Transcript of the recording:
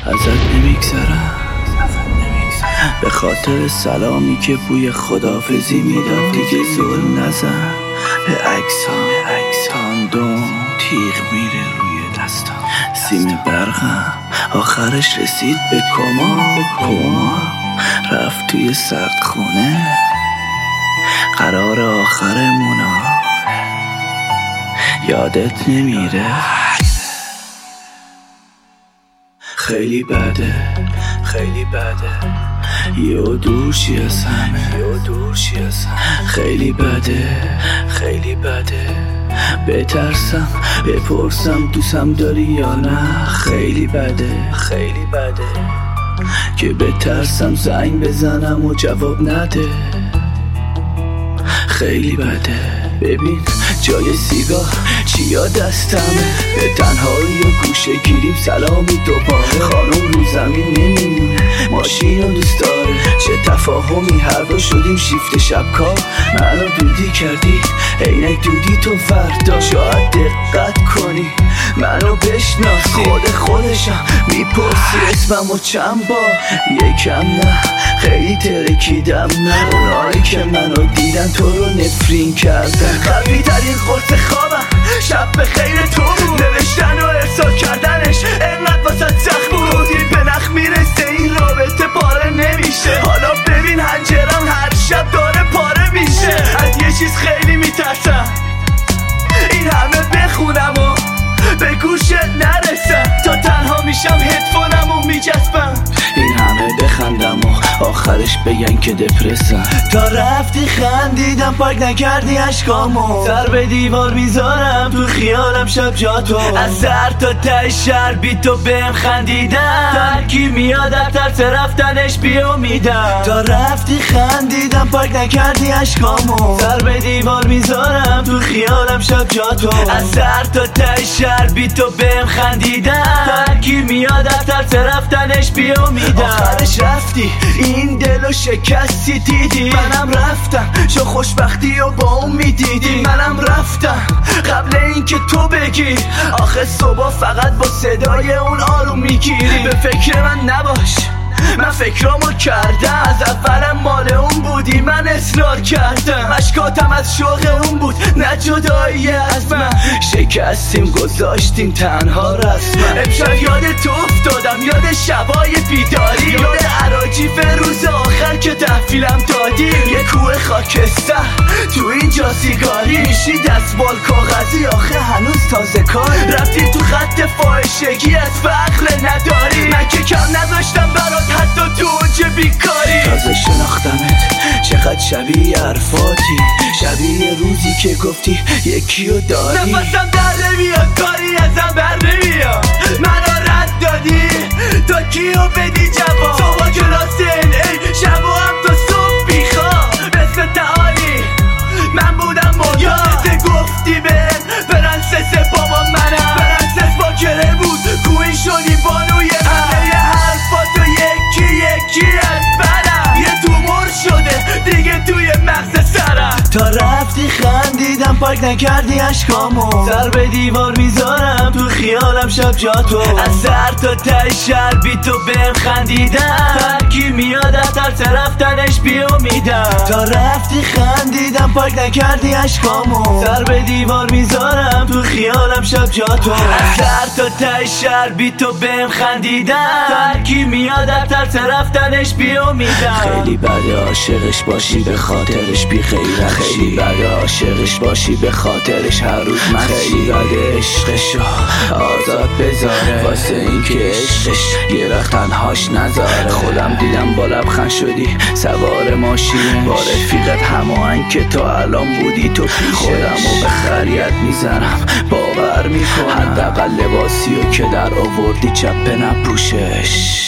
ازت نمیگذرم به خاطر سلامی که بوی خدافزی میداد. دیگه زل نزن به عکسان دوم تیغ میره روی دستم. سیم برقم آخرش رسید به کما رفت توی سردخونه. قرار آخرمونا یادت نمیره. خیلی بده یه دورشی از همه. خیلی بده بترسم بپرسم دوستم داری یا نه. خیلی بده که بترسم زنگ بزنم و جواب نده. خیلی بده ببین جای سیگار چیا دستمه. به تنهایی و گوشه گیریم سلامی دوباره. خانم رو زمین نمیمونه ماشین رو دوست داره. چه تفاهمی هر دو شدیم شیفت شبکار. منو دودی کردی عینک دودی تو فردا. شاید دقت کنی منو بشناسی. خودشم میپرسی اسممو چند بار. یکم نه خیلی ترکیدم نه. اونایی که منو دیدن تو رو نفرین کردن. قوی ترین قرص خوابم شب به خیر تو بود. نوشتن و ارسال کردنش انقدر واسه سخت بود. این به نخ میرسه این رابطه پاره نمیشه. حالا ببین هنجرم هر شب داره پاره میشه. از یه چیز خیلی میترسم این همه بخونم و به گوشت نرسم. تا تنها میشم هدفونمو میجسبم. این همه بخندم و آخرش بگن که دپرسم. تا رفتی خندیدم پاک نکردی اشکامو. سر به دیوار میذارم تو خیالم شب جاتو. از سر تا ته شهر بی تو بهم خندیدم. ترکی میاد از ترس رفتنش بیامیدم. تا رفتی خندیدم پاک نکردی اشکامو. سر به دیوار میذارم تو خیالم شب جاتو. از سر تا ته شهر بی تو بهم خندیدم. ترکی میاد از ترس رفتنش بیامیدم. آخرش رفتی این دلو شکستی دیدی. منم رفتم چه خوشبختی و با اون میدیدی. منم رفتم قبل اینکه تو بگی. آخه صبح فقط با صدای اون آروم میگیری. به فکر من نباش من فکرامو کردم. از اولم مال اون بودی من اصرار کردم. اشکاتم از شوق اون بود نه جدایی از من. شکستیم گذاشتیم تنها رسما. امشب یاد تو افتادم یاد شبای بیداری. یاد عراجیف روز آخر که تحویلم دادی. یه کوه خاکستر تو اینجا سیگاری. میشی دستمال کاغذی آخه هنوز تازه کار. رفتی تو خط فاحشگی از فقر نداری. من که کم نذاشتم برات حتی تو اونجا بیکاری. تازه شناختمت چقدر شبیه حرفاتی. شبیه روزی که گفتی یکیو داری. نفسم در نمیاد کاری ازم بر نمیاد. منو رد دادی تا کیو بدی جواب. صبح کلاس ای شب و هم تا صبح بیخواب. بسم تعالی من بودم مجاز. گفتی به پرنسس بابا منم. پرنسس با کره بود کوین شدی بانوی منه. یه حرفاتو یکی از برم. یه تومور شده دیگه توی مغز سرم. تا رفتی خندیدم پاک نکردی اشکامو. سر به دیوار میذارم تو خیالم شب جاتو. از سر تا ته شهر بی تو بهم خندیدم. ترکی میاد از ترس رفتنش بیامیدم. تا رفتی خندیدم پاک نکردی اشکامو. سر به دیوار میذارم تو خیالم شب جاتو. از سر تا ته شهر بی تو بهم خندیدم. ترکی میاد از ترس رفتنش بیامیدم. خیلی بده عاشقش باشی به خاطرش بی غیرت. خیلی بده عاشقش باشی به خاطرش هر روز من. خیلی بده عشقشو آزاد بذاره واسه اینکه عشقش یه وقت تنهاش نذاره. خودم دیدم با لبخند شدی سوار ماشین. با رفیقت هماهنگ که تا الان بودی تو پیشش. خودمو به خریت میزنم باور میکنم. حداقل لباسیو که در آوردی چپه نپوشش.